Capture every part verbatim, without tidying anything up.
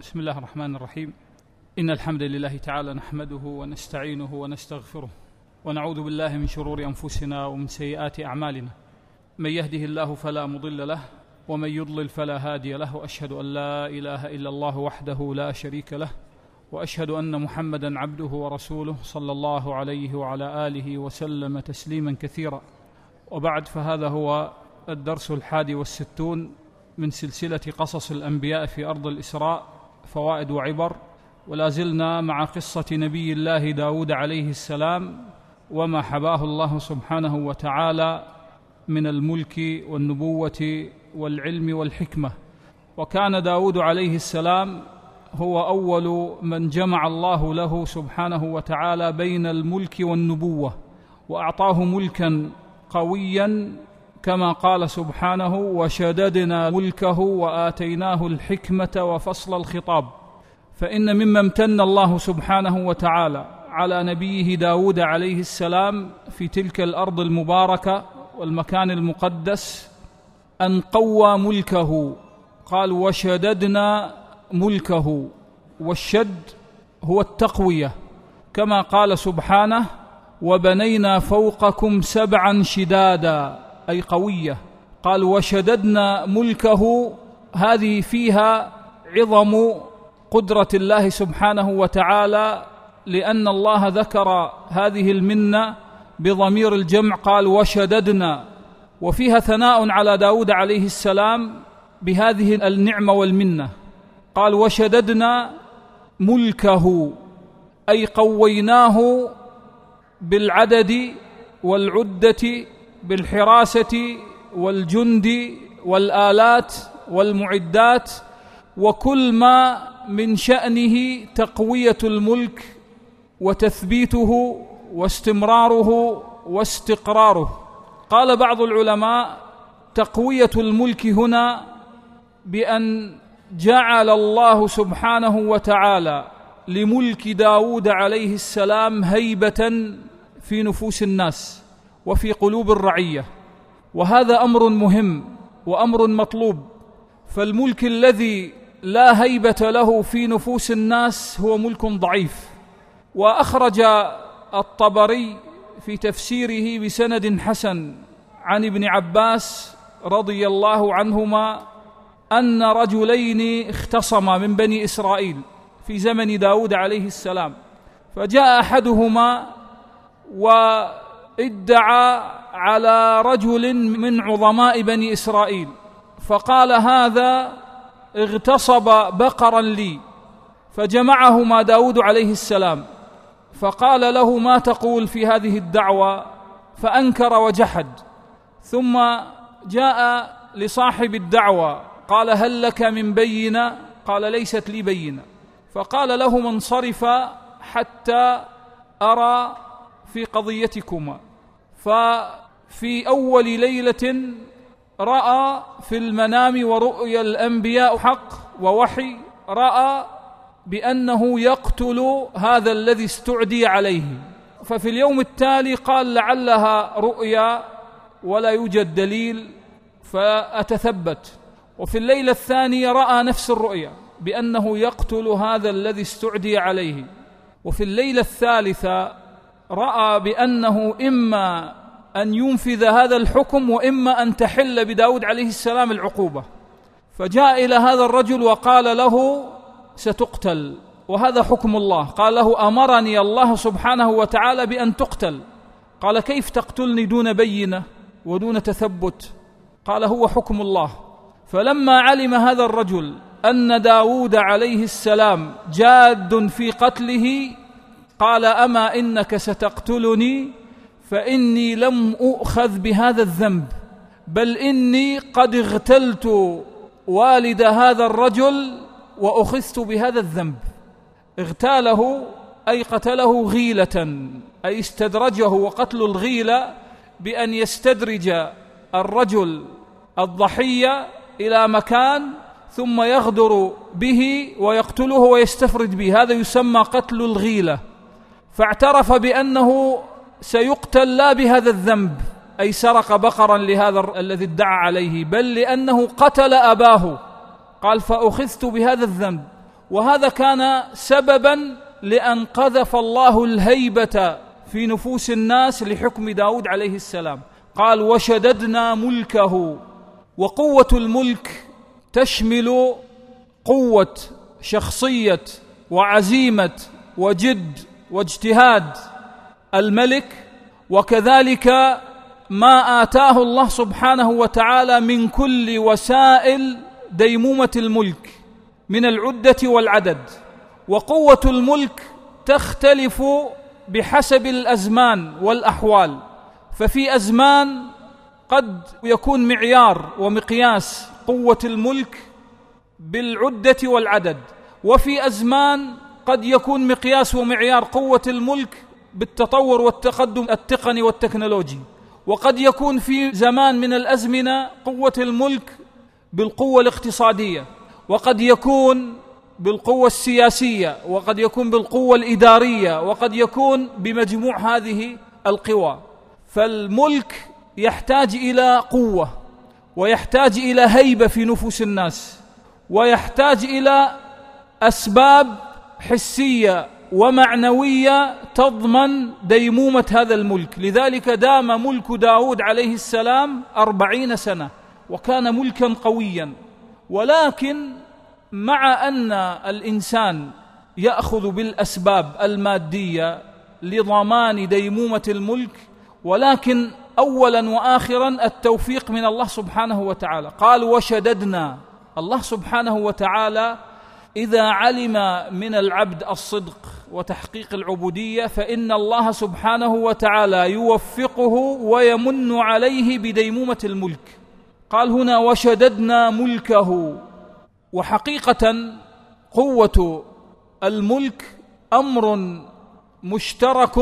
بسم الله الرحمن الرحيم. إن الحمد لله تعالى نحمده ونستعينه ونستغفره ونعوذ بالله من شرور أنفسنا ومن سيئات أعمالنا. من يهده الله فلا مضل له ومن يضلل فلا هادي له، وأشهد أن لا إله إلا الله وحده لا شريك له، وأشهد أن محمدًا عبده ورسوله صلى الله عليه وعلى آله وسلم تسليمًا كثيرا. وبعد، فهذا هو الدرس الحادي والستون من سلسلة قصص الأنبياء في أرض الإسراء، فوائد وعبر، ولا زلنا مع قصة نبي الله داود عليه السلام وما حباه الله سبحانه وتعالى من الملك والنبوة والعلم والحكمة. وكان داود عليه السلام هو أول من جمع الله له سبحانه وتعالى بين الملك والنبوة، وأعطاه ملكا قويا كما قال سبحانه: وشددنا ملكه وآتيناه الحكمة وفصل الخطاب. فإن مما امتن الله سبحانه وتعالى على نبيه داود عليه السلام في تلك الأرض المباركة والمكان المقدس أن قوى ملكه. قال: وشددنا ملكه، والشد هو التقوية، كما قال سبحانه: وبنينا فوقكم سبعا شدادا، أي قوية. قال: وشددنا ملكه، هذه فيها عظم قدرة الله سبحانه وتعالى، لأن الله ذكر هذه المنة بضمير الجمع، قال: وشددنا، وفيها ثناء على داود عليه السلام بهذه النعمة والمنة. قال: وشددنا ملكه، أي قويناه بالعدد والعدة، بالحراسة والجند والآلات والمعدات، وكل ما من شأنه تقوية الملك وتثبيته واستمراره واستقراره. قال بعض العلماء: تقوية الملك هنا بأن جعل الله سبحانه وتعالى لملك داود عليه السلام هيبة في نفوس الناس وفي قلوب الرعية، وهذا أمر مهم وأمر مطلوب. فالملك الذي لا هيبة له في نفوس الناس هو ملك ضعيف. وأخرج الطبري في تفسيره بسند حسن عن ابن عباس رضي الله عنهما أن رجلين اختصما من بني إسرائيل في زمن داود عليه السلام، فجاء أحدهما وادعى على رجل من عظماء بني إسرائيل، فقال: هذا اغتصب بقرا لي. فجمعهما داود عليه السلام فقال له: ما تقول في هذه الدعوة؟ فأنكر وجحد. ثم جاء لصاحب الدعوة قال: هل لك من بينة؟ قال: ليست لي بينة. فقال له: انصرف حتى أرى في قضيتكما. ففي أول ليلة رأى في المنام، ورؤيا الأنبياء حق ووحي، رأى بأنه يقتل هذا الذي استعدي عليه. ففي اليوم التالي قال: لعلها رؤيا ولا يوجد دليل فأتثبت. وفي الليلة الثانية رأى نفس الرؤيا بأنه يقتل هذا الذي استعدي عليه. وفي الليلة الثالثة رأى بأنه إما أن ينفذ هذا الحكم وإما أن تحل بداود عليه السلام العقوبة. فجاء إلى هذا الرجل وقال له: ستقتل، وهذا حكم الله. قال له: أمرني الله سبحانه وتعالى بأن تقتل. قال: كيف تقتلني دون بينة ودون تثبت؟ قال: هو حكم الله. فلما علم هذا الرجل أن داود عليه السلام جاد في قتله قال: أما إنك ستقتلني، فإني لم أؤخذ بهذا الذنب، بل إني قد اغتلت والد هذا الرجل وأخذت بهذا الذنب. اغتاله أي قتله غيلة، أي استدرجه. وقتل الغيلة بأن يستدرج الرجل الضحية إلى مكان ثم يغدر به ويقتله ويستفرد به، هذا يسمى قتل الغيلة. فاعترف بأنه سيقتل لا بهذا الذنب، أي سرق بقرا لهذا الذي ادعى عليه، بل لأنه قتل أباه. قال: فأخذت بهذا الذنب. وهذا كان سببا لأن قذف الله الهيبة في نفوس الناس لحكم داود عليه السلام. قال وشددنا ملكه. وقوة الملك تشمل قوة شخصية وعزيمة وجد واجتهاد الملك، وكذلك ما آتاه الله سبحانه وتعالى من كل وسائل ديمومة الملك من العدة والعدد. وقوة الملك تختلف بحسب الأزمان والأحوال، ففي أزمان قد يكون معيار ومقياس قوة الملك بالعدة والعدد، وفي أزمان قد يكون مقياس ومعيار قوة الملك بالتطور والتقدم التقني والتكنولوجي، وقد يكون في زمان من الأزمنة قوة الملك بالقوة الاقتصادية، وقد يكون بالقوة السياسية، وقد يكون بالقوة الإدارية، وقد يكون بمجموع هذه القوى. فالملك يحتاج إلى قوة، ويحتاج إلى هيبة في نفوس الناس، ويحتاج إلى أسباب حسية ومعنوية تضمن ديمومة هذا الملك. لذلك دام ملك داود عليه السلام أربعين سنة، وكان ملكا قويا. ولكن مع أن الإنسان يأخذ بالأسباب المادية لضمان ديمومة الملك، ولكن أولا وآخرا التوفيق من الله سبحانه وتعالى. قال وشددنا. الله سبحانه وتعالى إذا علم من العبد الصدق وتحقيق العبودية فإن الله سبحانه وتعالى يوفقه ويمن عليه بديمومة الملك. قال هنا وشددنا ملكه. وحقيقة قوة الملك أمر مشترك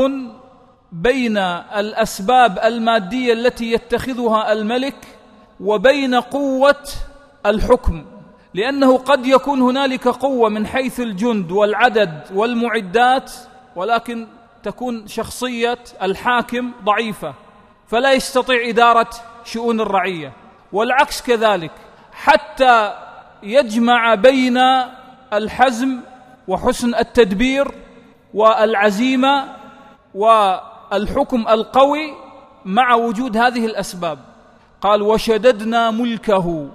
بين الأسباب المادية التي يتخذها الملك وبين قوة الحكم، لأنه قد يكون هنالك قوة من حيث الجند والعدد والمعدات، ولكن تكون شخصية الحاكم ضعيفة فلا يستطيع إدارة شؤون الرعية، والعكس كذلك، حتى يجمع بين الحزم وحسن التدبير والعزيمة والحكم القوي مع وجود هذه الأسباب. قال وشددنا ملكه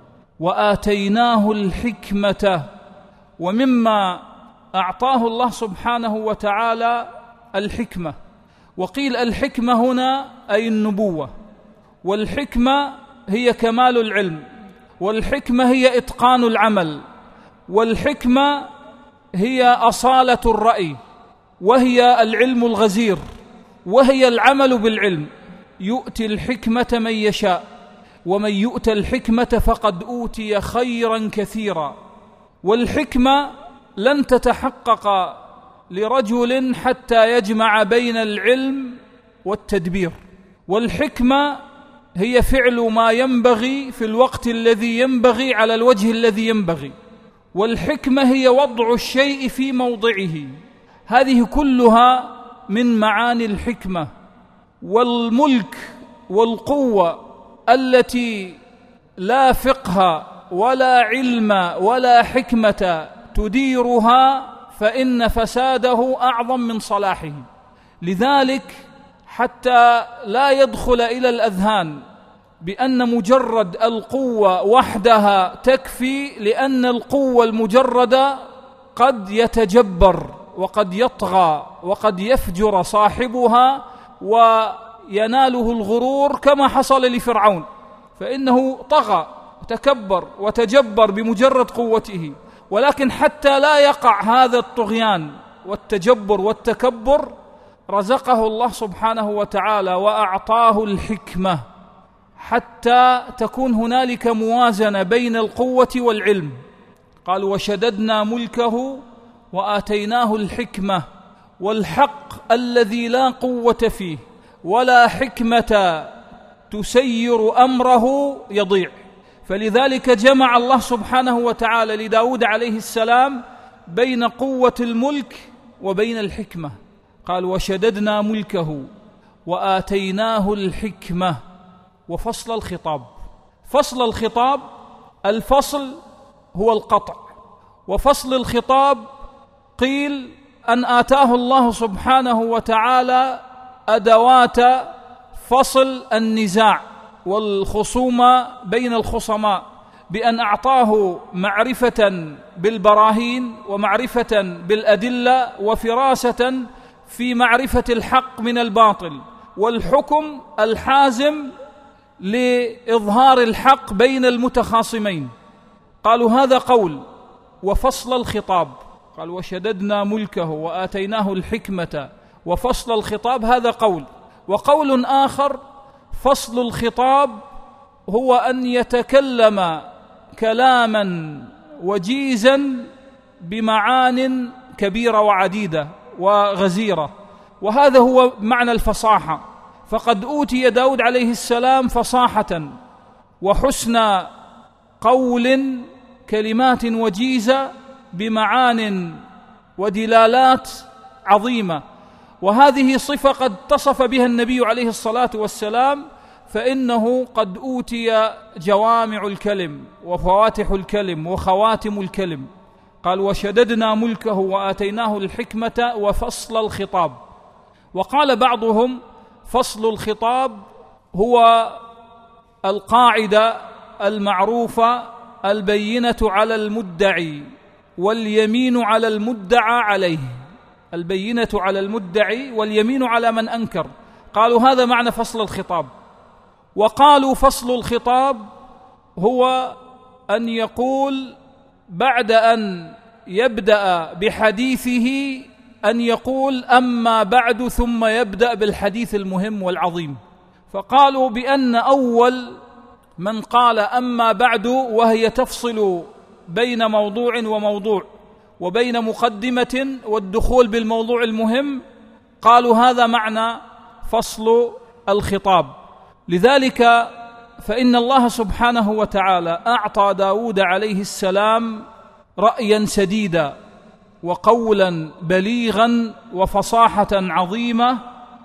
وآتيناه الحكمة. ومما أعطاه الله سبحانه وتعالى الحكمة، وقيل الحكمة هنا أي النبوة، والحكمة هي كمال العلم، والحكمة هي إتقان العمل، والحكمة هي أصالة الرأي، وهي العلم الغزير، وهي العمل بالعلم. يؤتي الحكمة من يشاء ومن يؤت الحكمة فقد أوتي خيرا كثيرا. والحكمة لن تتحقق لرجل حتى يجمع بين العلم والتدبير، والحكمة هي فعل ما ينبغي في الوقت الذي ينبغي على الوجه الذي ينبغي، والحكمة هي وضع الشيء في موضعه. هذه كلها من معاني الحكمة. والملك والقوة التي لا فقه ولا علم ولا حكمة تديرها فإن فساده أعظم من صلاحه. لذلك حتى لا يدخل إلى الأذهان بأن مجرد القوة وحدها تكفي، لأن القوة المجردة قد يتجبر وقد يطغى وقد يفجر صاحبها ويناله الغرور كما حصل لفرعون، فإنه طغى وتكبر وتجبر بمجرد قوته. ولكن حتى لا يقع هذا الطغيان والتجبر والتكبر رزقه الله سبحانه وتعالى وأعطاه الحكمة حتى تكون هنالك موازنة بين القوة والعلم. قال وشددنا ملكه وآتيناه الحكمة. والحق الذي لا قوة فيه ولا حكمة تسير أمره يضيع. فلذلك جمع الله سبحانه وتعالى لداود عليه السلام بين قوة الملك وبين الحكمة. قال وشددنا ملكه وآتيناه الحكمة. وفصل الخطاب. فصل الخطاب، الفصل هو القطع، وفصل الخطاب قيل أن آتاه الله سبحانه وتعالى أدوات فصل النزاع والخصومة بين الخصماء، بأن أعطاه معرفة بالبراهين ومعرفة بالأدلة وفراسة في معرفة الحق من الباطل، والحكم الحازم لإظهار الحق بين المتخاصمين. قالوا هذا قول. وفصل الخطاب قال وشددنا ملكه وآتيناه الحكمة وفصل الخطاب، هذا قول. وقول آخر فصل الخطاب هو أن يتكلم كلاما وجيزا بمعان كبيرة وعديدة وغزيرة، وهذا هو معنى الفصاحة. فقد أوتي داود عليه السلام فصاحة وحسن قول، كلمات وجيزة بمعان ودلالات عظيمة، وهذه صفة قد اتصف بها النبي عليه الصلاة والسلام، فإنه قد أوتي جوامع الكلم وفواتح الكلم وخواتم الكلم. قال وشددنا ملكه وآتيناه الحكمة وفصل الخطاب. وقال بعضهم فصل الخطاب هو القاعدة المعروفة البينة على المدعي واليمين على المدعى عليه، البينة على المدعي واليمين على من أنكر. قالوا هذا معنى فصل الخطاب. وقالوا فصل الخطاب هو أن يقول بعد أن يبدأ بحديثه أن يقول أما بعد، ثم يبدأ بالحديث المهم والعظيم. فقالوا بأن أول من قال أما بعد وهي تفصل بين موضوع وموضوع وبين مقدمة والدخول بالموضوع المهم، قالوا هذا معنى فصل الخطاب. لذلك فإن الله سبحانه وتعالى أعطى داود عليه السلام رأيا سديدا وقولا بليغا وفصاحة عظيمة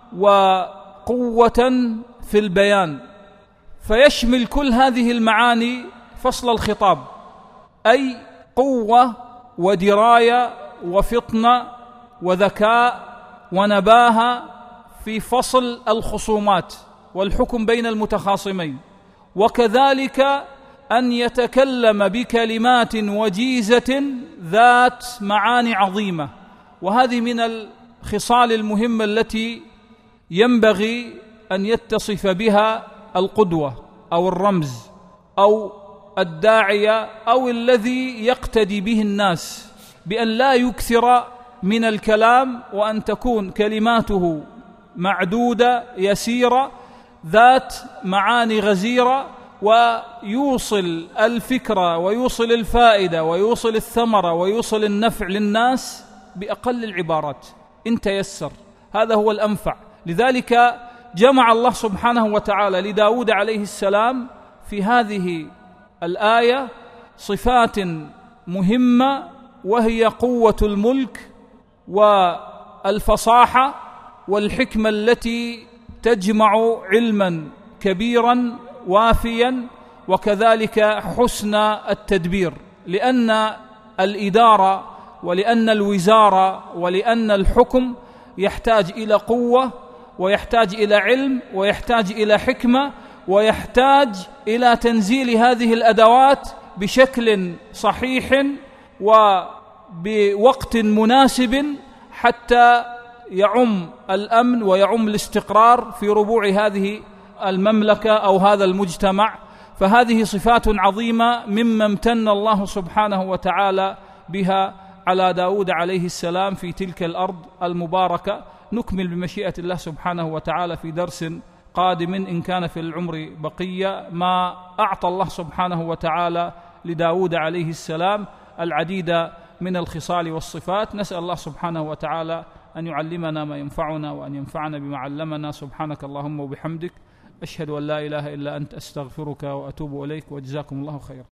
وقوة في البيان، فيشمل كل هذه المعاني فصل الخطاب، أي قوة ودراية وفطنة وذكاء ونباهة في فصل الخصومات والحكم بين المتخاصمين، وكذلك أن يتكلم بكلمات وجيزة ذات معاني عظيمة. وهذه من الخصال المهمة التي ينبغي أن يتصف بها القدوة أو الرمز أو الداعية أو الذي يقتدي به الناس، بأن لا يكثر من الكلام، وأن تكون كلماته معدودة يسيرة ذات معاني غزيرة، ويوصل الفكرة ويوصل الفائدة ويوصل الثمرة ويوصل النفع للناس بأقل العبارات إن تيسر. هذا هو الأنفع. لذلك جمع الله سبحانه وتعالى لداود عليه السلام في هذه الآية صفات مهمة، وهي قوة الملك والفصاحة والحكمة التي تجمع علما كبيرا وافيا، وكذلك حسن التدبير، لأن الإدارة ولأن الوزارة ولأن الحكم يحتاج إلى قوة ويحتاج إلى علم ويحتاج إلى حكمة ويحتاج إلى تنزيل هذه الأدوات بشكل صحيح وبوقت مناسب حتى يعم الأمن ويعم الاستقرار في ربوع هذه المملكة أو هذا المجتمع. فهذه صفات عظيمة مما امتن الله سبحانه وتعالى بها على داود عليه السلام في تلك الأرض المباركة. نكمل بمشيئة الله سبحانه وتعالى في درس قادم إن كان في العمر بقية ما أعطى الله سبحانه وتعالى لداود عليه السلام العديد من الخصال والصفات. نسأل الله سبحانه وتعالى أن يعلمنا ما ينفعنا وأن ينفعنا بما علمنا. سبحانك اللهم وبحمدك، أشهد أن لا إله إلا أنت، أستغفرك وأتوب إليك، وجزاكم الله خيرا.